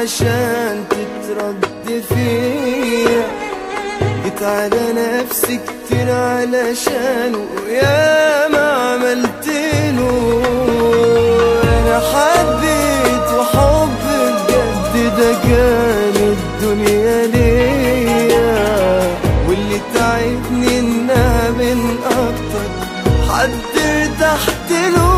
عشان تترد فيا، جيت على نفسي كتير علشانه يا ما عملتله. انا حبيت وحب بجد ده كان الدنيا ليا، واللي تعبني انها من اكتر حد ارتحت له.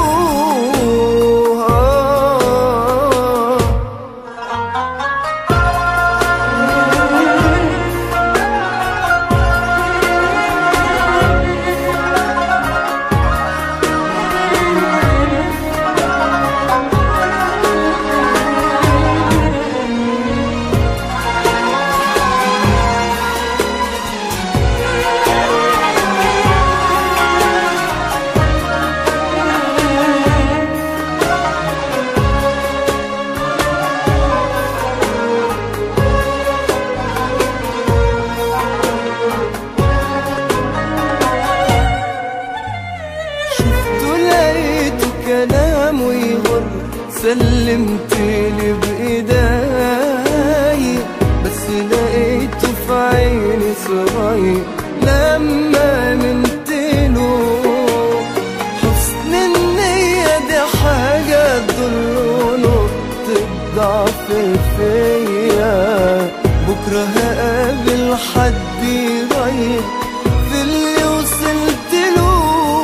كلامه يغر سلمتلي بإيداي، بس لقيته في عيني صغير لما منتله. حسن النية دي حاجة تضر نقطة ضعف فيا، بكرة هقابل حد يغير في اللي وصلت له.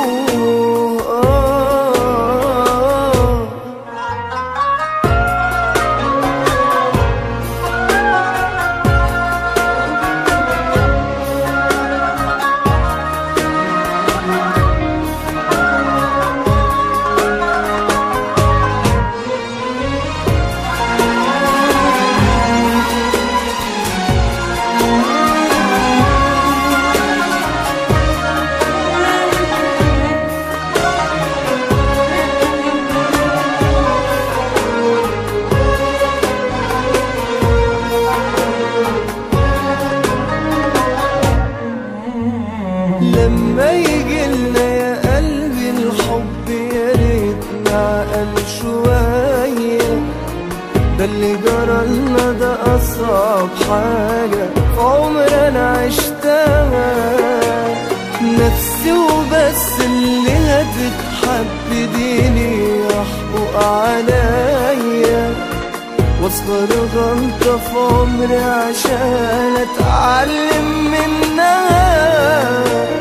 لما يجيلنا يا قلبي الحب يا ريت نعقل شوية، ده اللي جرالنا ده أصعب حاجة في عمر أنا عشتها. نفسي وبس اللي هتتحب دي ليها حقوق عليا، واصغر غلطة في عمري عشان أتعلم منها.